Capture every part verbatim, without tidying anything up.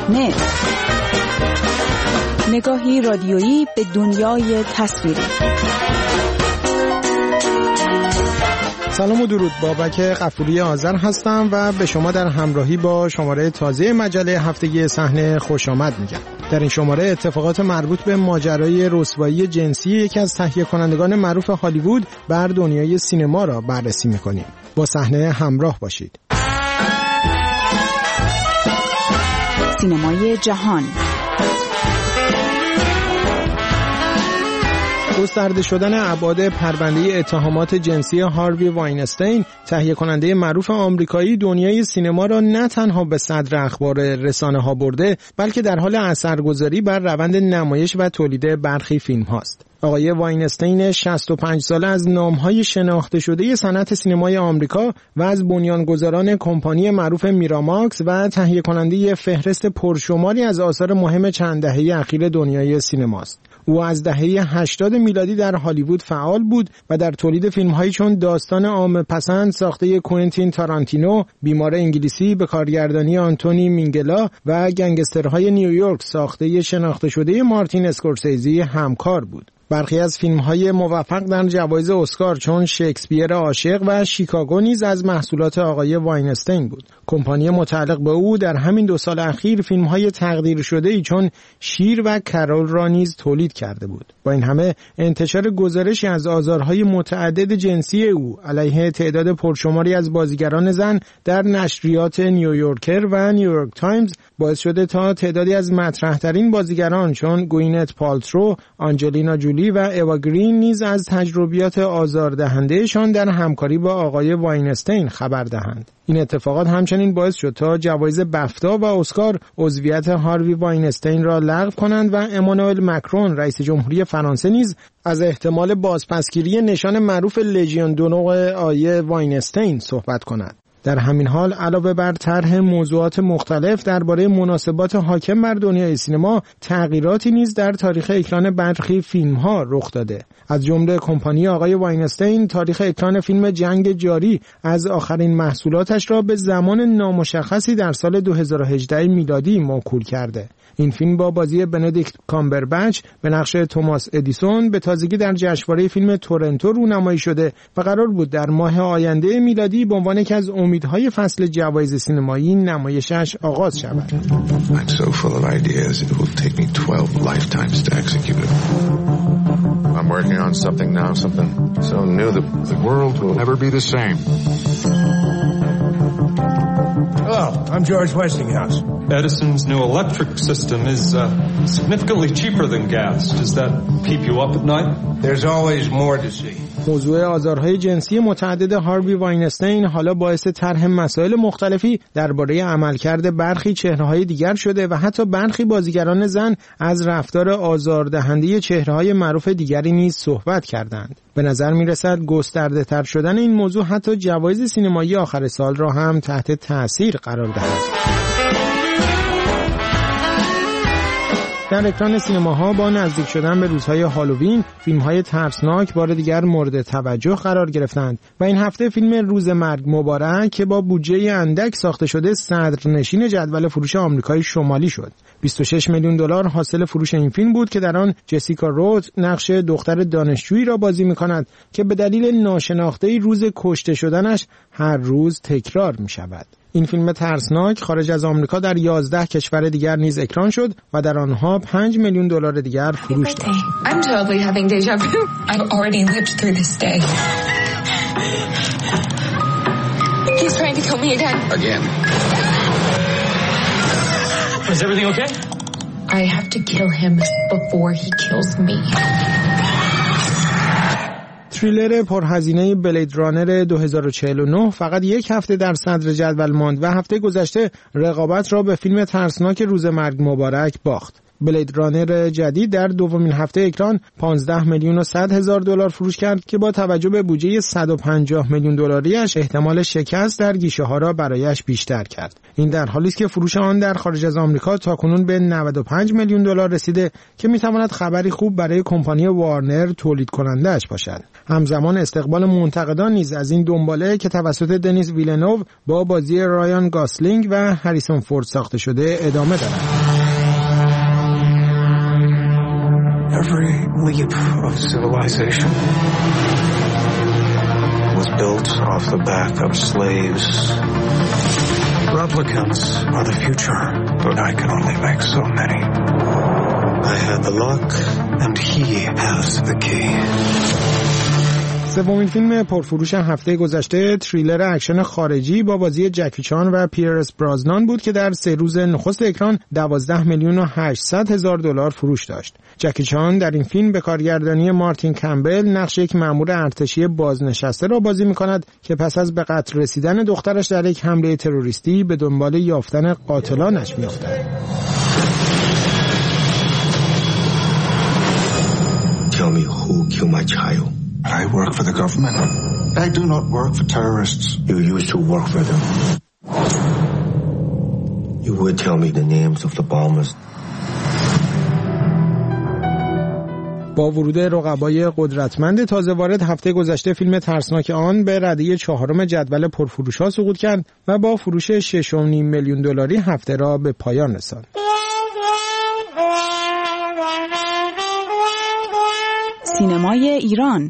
نت، نگاهی رادیویی به دنیای تصویری. سلام و درود، بابک غفوری آذر هستم و به شما در همراهی با شماره تازه مجله هفتگی صحنه خوش آمد میگم. در این شماره اتفاقات مربوط به ماجرای رسوایی جنسی یکی از تهیه کنندگان معروف هالیوود بر دنیای سینما را بررسی میکنیم. با صحنه همراه باشید. سینمای جهان. گسترده شدن ابعاد پرونده اتهامات جنسی هاروی واینستین، تهیه کننده معروف آمریکایی، دنیای سینما را نه تنها به صدر اخبار رسانه ها برده، بلکه در حال اثرگذاری بر روند نمایش و تولید برخی فیلم هاست. آقای واینستین شصت و پنج ساله از نام‌های شناخته شده صنعت سینمای آمریکا و از بنیانگذاران کمپانی معروف میراماکس و تهیه کننده فهرست پرشماری از آثار مهم چند دهه اخیر دنیای سینماست. او از دهه هشتاد میلادی در هالیوود فعال بود و در تولید فیلم‌هایی چون داستان عامه پسند ساخته کوئنتین تارانتینو، بیمار انگلیسی به کارگردانی آنتونی مینگلا و گنگسترهای نیویورک ساخته شناخته شده مارتین اسکورسیزی همکار بود. برخی از فیلم‌های موفق در جوایز اسکار چون شکسپیر عاشق و شیکاگو نیز از محصولات آقای واینستین بود. کمپانی متعلق به او در همین دو سال اخیر فیلم‌های تقدیر شده‌ای چون شیر و کرول را نیز تولید کرده بود. با این همه انتشار گزارشی از آزارهای متعدد جنسی او علیه تعداد پرشماری از بازیگران زن در نشریات نیویورکر و نیویورک تایمز باعث شده تا تعدادی از مطرح‌ترین بازیگران چون گوینت پالترو، آنجلینا جولی و اوا گرین نیز از تجربیات آزاردهندهشان در همکاری با آقای واینستین خبر دهند. این اتفاقات همچنین باعث شد تا جوایز بفتا و اسکار عضویت هاروی واینستین را لغو کنند و امانوئل مکرون رئیس جمهوری فرانسه نیز از احتمال بازپسگیری نشان معروف لژیون دونور آقای واینستین صحبت کند. در همین حال علاوه بر طرح موضوعات مختلف درباره مناسبات حاکم بر دنیای سینما، تغییراتی نیز در تاریخ اکران برخی فیلم‌ها رخ داده. از جمله کمپانی آقای واینستین تاریخ اکران فیلم جنگ جاری از آخرین محصولاتش را به زمان نامشخصی در سال دو هزار و هجده میلادی موکول کرده. این فیلم با بازی بندیکت کامبربچ به نقش توماس ادیسون به تازگی در جشنواره فیلم تورنتو رونمایی شده و قرار بود در ماه آینده میلادی به عنوان یکی از امیدهای فصل جوایز سینمایی نمایشش آغاز شود. I'm so full of ideas it will take me twelve lifetimes to execute it. I'm working on something now, something so new that the world will never be the same. Hello, I'm George Westinghouse. Edison's new electric system is uh, significantly cheaper than gas. Does that keep you up at night? There's always more to see. موضوع آزارهای جنسی متعدد هاروی واینستین حالا باعث طرح مسائل مختلفی درباره عملکرد برخی چهره‌های دیگر شده و حتی برخی بازیگران زن از رفتار آزاردهنده چهره‌های معروف دیگری نیز صحبت کردند. به نظر می‌رسد گسترده‌تر شدن این موضوع حتی جوایز سینمایی آخر سال را هم تحت تأثیر قرار دهد. در اکران سینماها با نزدیک شدن به روزهای هالووین، فیلم‌های ترسناک بار دیگر مورد توجه قرار گرفتند و این هفته فیلم روز مرگ مبارک که با بودجه اندک ساخته شده صدرنشین جدول فروش آمریکای شمالی شد. بیست و شش میلیون دلار حاصل فروش این فیلم بود که در آن جسیکا روت نقش دختر دانشجویی را بازی می‌کند که به دلیل ناشناخته‌ای روز کشته شدنش هر روز تکرار می‌شود. این فیلم ترسناک خارج از آمریکا در یازده کشور دیگر نیز اکران شد و در آنها پنج میلیون دلار دیگر فروش داشت. I'm totally having deja vu. I've already lived through this day. He's trying to kill me again. Again. Is everything okay? I have to kill him before he kills me. تریلر پرهزینه بلید رانر دو هزار و چهل و نه فقط یک هفته در صدر جدول ماند و هفته گذشته رقابت را به فیلم ترسناک روز مرگ مبارک باخت. بلید رانر جدید در دومین هفته اکران پانزده میلیون و صد هزار دلار فروش کرد که با توجه به بودجه صد و پنجاه میلیون دلاریش احتمال شکست در گیشه‌ها را برایش بیشتر کرد. این در حالی است که فروش آن در خارج از آمریکا تاکنون به نود و پنج میلیون دلار رسیده که میتواند خبری خوب برای کمپانی وارنر تولید کننده‌اش باشد. همزمان استقبال منتقدان نیز از این دنباله که توسط دنیس ویلنوو با بازی رایان گاسلینگ و هریسون فورد ساخته شده ادامه دارد. Every leap of civilization was built off the back of slaves. Replicants are the future, but I can only make so many. I had the luck, and he has the key. سومین فیلم پرفروش هفته گذشته تریلر اکشن خارجی با بازی جکی چان و پیرس برازنان بود که در سه روز نخست اکران دوازده میلیون و هشتصد هزار دلار فروش داشت. جکی چان در این فیلم به کارگردانی مارتین کمبل نقش یک مأمور ارتشی بازنشسته را بازی می‌کند که پس از به قتل رسیدن دخترش در یک حمله تروریستی به دنبال یافتن قاتلانش می‌افتد. Tell me who killed my child. I work for the government. I do not work for terrorists. You used to work for them. You would tell me the names of the bombers. با ورود رقبای قدرتمند تازه وارد هفته گذشته فیلم ترسناک آن به رده چهارم جدول پرفروش‌ها سقوط کرد و با فروش شش و نیم میلیون دلاری هفته را به پایان رساند. سینمای ایران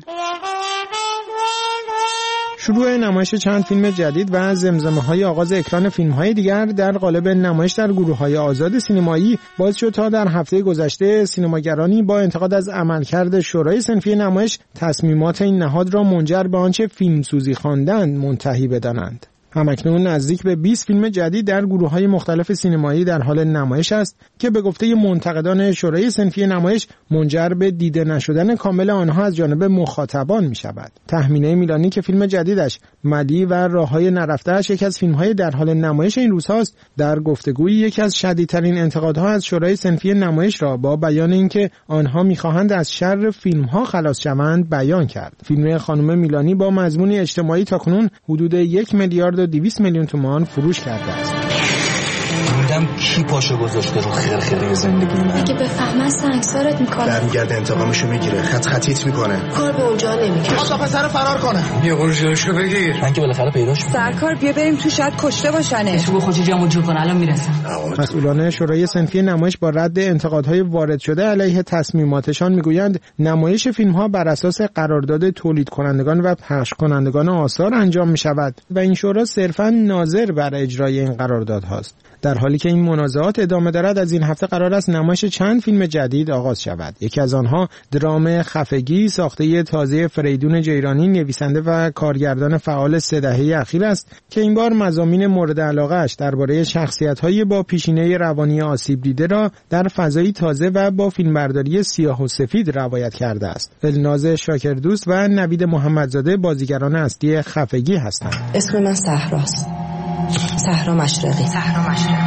شروع نمایش چند فیلم جدید و زمزمه‌های آغاز اکران فیلم‌های دیگر در قالب نمایش در گروه‌های آزاد سینمایی باعث شد تا در هفته گذشته سینماگرانی با انتقاد از عملکرد شورای صنفی نمایش تصمیمات این نهاد را منجر به آنچه فیلمسوزی خواندند منتهی بدانند. همکنون نزدیک به بیست فیلم جدید در گروه‌های مختلف سینمایی در حال نمایش است که به گفته منتقدان شورای صنفی نمایش منجر به دیده نشدن کامل آنها از جانب مخاطبان می‌شود. تهمینه میلانی که فیلم جدیدش ملی و راه‌های نرفته‌اش یکی از فیلم‌های در حال نمایش این روزهاست، در گفتگویی یکی از شدیدترین انتقادها از شورای صنفی نمایش را با بیان اینکه آنها می‌خواهند از شر فیلم‌ها خلاص شوند بیان کرد. فیلم خانم میلانی با مضمونی اجتماعی تاکنون حدود یک میلیارد و دویست میلیون تومان فروش کرده است. نمیدونم کی پاشو گذاشته رو خرخره زندگی من. اگه بفهمن سنگسارت میکنه. برمیگرده انتقامشو میگیره، خط خطیت میکنه. کار به اونجا نمیکشه. آقا پسر فرار کنه. یه قرجاشو بگیر. من که بالاخره پیداش میکنم. سرکار بیا بریم تو، شاید کشته باشنه. تو خودت جمع جور کن، الان میرسم. مسئولان شورای صنفی نمایش با رد انتقادهای وارد شده علیه تصمیماتشان میگویند نمایش فیلم‌ها بر اساس قرارداد تولید کنندگان و پخش کنندگان آثار انجام میشود و این شورا صرفاً ناظر بر اجرای این قراردادهاست. در حالی که این منازعات ادامه دارد، از این هفته قرار است نمایش چند فیلم جدید آغاز شود. یکی از آنها درام خفگی ساخته تازه فریدون جیرانی، نویسنده و کارگردان فعال سه دهه اخیر است که این بار مضامین مورد علاقه‌اش درباره شخصیت‌های با پیشینه روانی آسیب دیده را در فضایی تازه و با فیلمبرداری سیاه و سفید روایت کرده است. الناز شاکردوست و نوید محمدزاده بازیگران اصلی خفگی هستند. اسم من صحراست. صحرا مشرقی. صحرا مشرقی.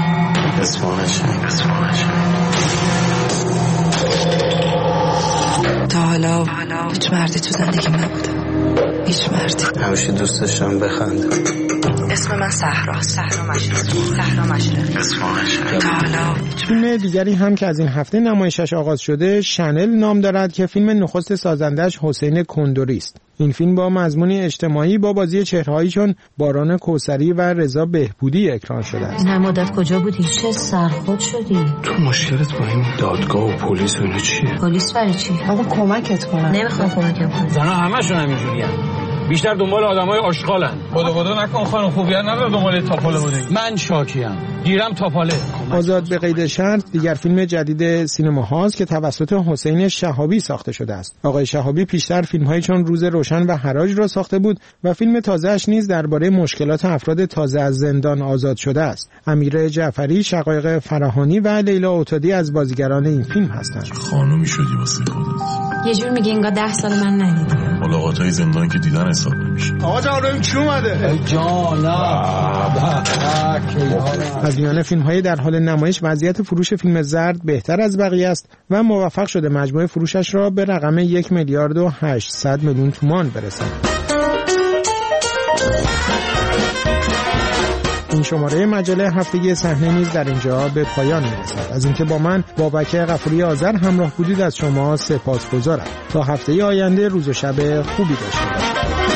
تا حالا هیچ مردی تو زندگیم نبودم. هیچ مردی. همیشه دوست داشتم بخندم. اسم من صحراست. صحرا مشرقی. صحرا مشرقی. تا حالا فیلم دیگری هم که از این هفته نمایشش آغاز شده شنل نام دارد که فیلم نخست سازندش حسین کندوری است. این فیلم با مضمونی اجتماعی با بازی چهرهایی چون باران کوثری و رضا بهبودی اکران شده است. این مدت کجا بودی؟ چه سرخود شدی؟ تو مشکلت با این دادگاه و پلیس و اینو چیه؟ پلیس برای چی؟ آقا کمکت کنم. نمیخوام کمکم کنی. زنا همشون همینجوریان. بیشتر دنبال آدمای آشغالن. بدو بدو نکن خانم، خوبی نداره دنبال تاپاله بودی. من شاکیم. گیرم تاپاله. آزاد به قید شرط دیگر فیلم جدید سینما هاست که توسط حسین شهابی ساخته شده است. آقای شهابی پیشتر فیلم‌هایی چون روز روشن و حراج را ساخته بود و فیلم تازه‌اش نیز درباره مشکلات افراد تازه از زندان آزاد شده است. امیر جعفری، شقایق فراهانی و لیلا اوتادی از بازیگران این فیلم هستند. خانومی شدی واسه خودت. یه جور میگه انگار ده سال من ندیدم. ملاقاتای زندان که دیدن حساب نمیشه. آقا جان کی اومده؟ جانا. از میان فیلم‌های در حال نمایش وضعیت فروش فیلم زرد بهتر از بقیه است و موفق شده مجموع فروشش را به رقم یک میلیارد و هشتصد میلیون تومان برساند. این شماره مجله هفتگی صحنه نیز در اینجا به پایان میرسد. از اینکه با من بابک غفوری آذر همراه بودید از شما سپاسگزارم. تا هفته آینده روز و شب خوبی داشته باشید.